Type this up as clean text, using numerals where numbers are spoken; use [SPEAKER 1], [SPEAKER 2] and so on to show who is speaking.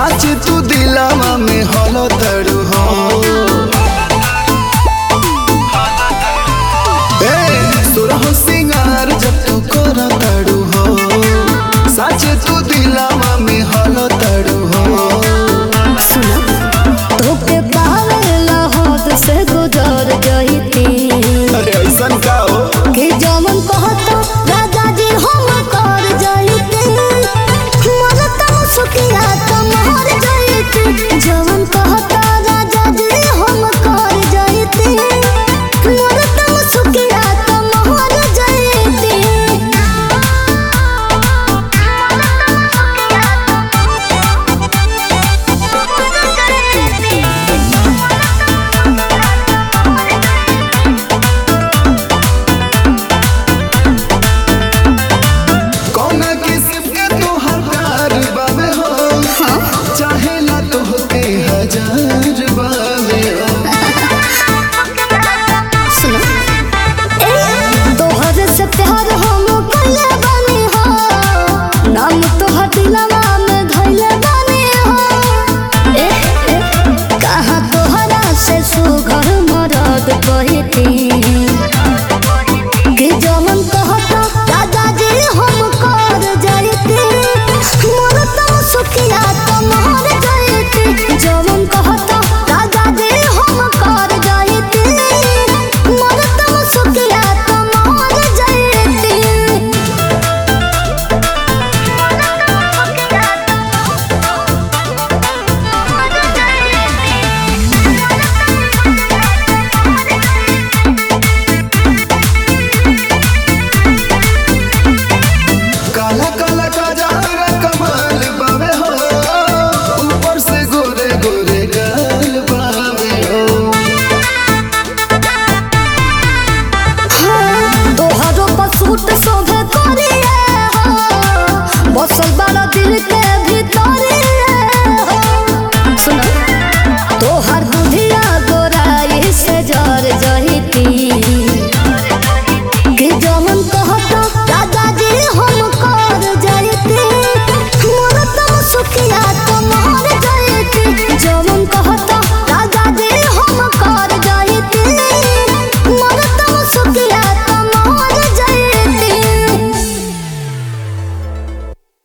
[SPEAKER 1] साच तू दिलावा में हलो तड़ू हो। सुरहो सिंगार जब तू करो तड़ू हो, साच तू दिलावा में हलो तड़ू हो।
[SPEAKER 2] तोके पावेला होद से गुजर जइती।
[SPEAKER 1] अरे ऐसन का हो
[SPEAKER 2] कि जमन कहतो राजा जी हम कर जइती। मन तो सुखिया तो मोर जइती। जमन कहतो